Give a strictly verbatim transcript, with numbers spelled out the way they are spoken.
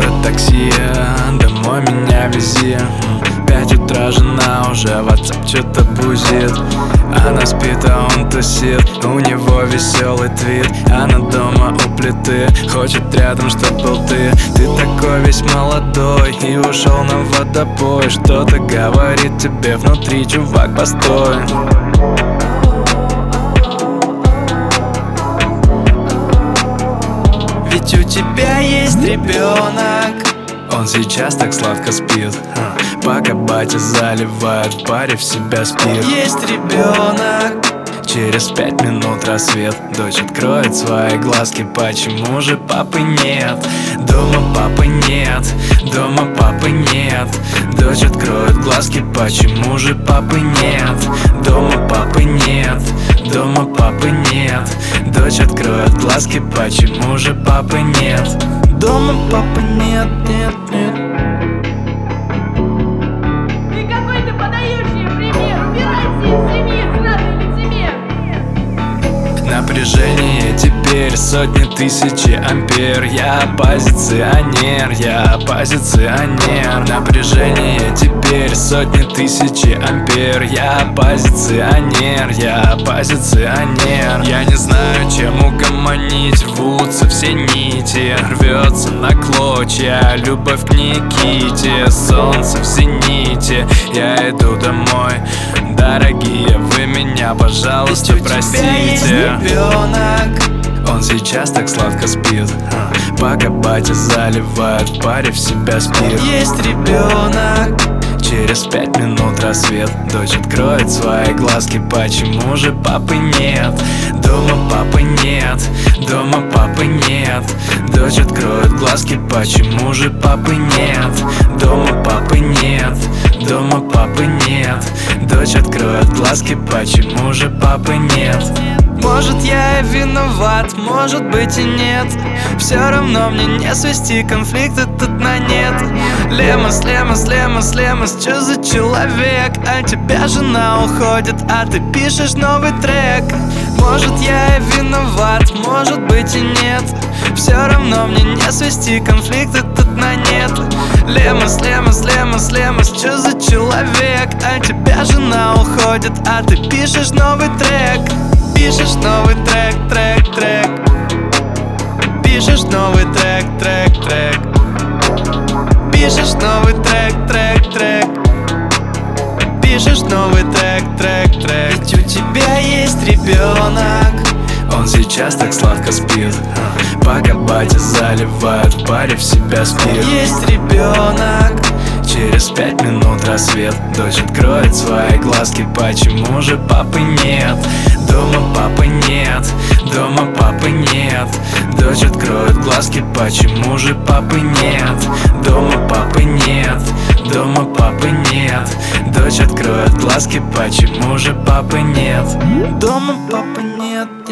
город такси, домой меня вези. Пять утра, жена уже в WhatsApp что-то бузит. Она спит, а он тусит, у него веселый твит. Она дома у плиты, хочет рядом, чтоб был ты. Ты такой весь молодой и ушел на водопой. Что-то говорит тебе внутри, чувак, постой. Ведь у тебя есть ребенок. Он сейчас так сладко спит, пока батя заливает в баре в себя спит. Есть ребенок. Через пять минут рассвет. Дочь откроет свои глазки. Почему же папы нет? Дома папы нет. Дома папы нет. Дочь откроет глазки. Почему же папы нет? Дома папы нет. Дома папы нет. Дочь откроет глазки. Почему же папы нет? Дома папы нет, нет, нет. И какой ты подающий пример? Убирайся из семьи, сраный лицемер. Напряжение теперь сотни тысяч ампер. Я оппозиционер, я оппозиционер. Напряжение теперь сотни тысяч ампер. Я оппозиционер, я оппозиционер. Я не знаю, чем угомонить, рвутся все нити, рвется на клочья любовь к Никите. Солнце в зените, я иду домой. Дорогие, вы меня, пожалуйста, простите. Он сейчас так сладко спит, пока батя заливает в баре в себя спит. Есть ребенок. Через пять минут рассвет. Дочь откроет свои глазки. Почему же папы нет? Дома папы нет. Дома папы нет. Дочь откроет глазки. Почему же папы нет? Дома папы нет. Дома папы нет. Дочь откроет глазки. Почему же папы нет? Может, я и виноват, может быть и нет. Все равно мне не свести конфликт этот на нет. Лемос, Лемос, Лемос, Лемос, чё за человек? А тебя жена уходит, а ты пишешь новый трек. Может, я и виноват, может быть и нет. Все равно мне не свести конфликт этот на нет. Лемос, Лемос, Лемос, Лемос, чё за человек? А тебя жена уходит, а ты пишешь новый трек. Пишешь новый трек, трек, трек. Пишешь новый трек, трек, трек. Пишешь новый трек, трек, трек. Пишешь новый трек, трек, трек. Ведь у тебя есть ребенок. Он сейчас так сладко спит, пока батя заливает в баре в себя спит. Есть ребенок. Через пять минут рассвет. Дочь откроет свои глазки. Почему же папы нет? Дома папы нет. Дома папы нет. Дочь откроет глазки. Почему же папы нет? Дома папы нет. Дома папы нет. Дочь откроет глазки. Почему же папы нет? Дома папы нет.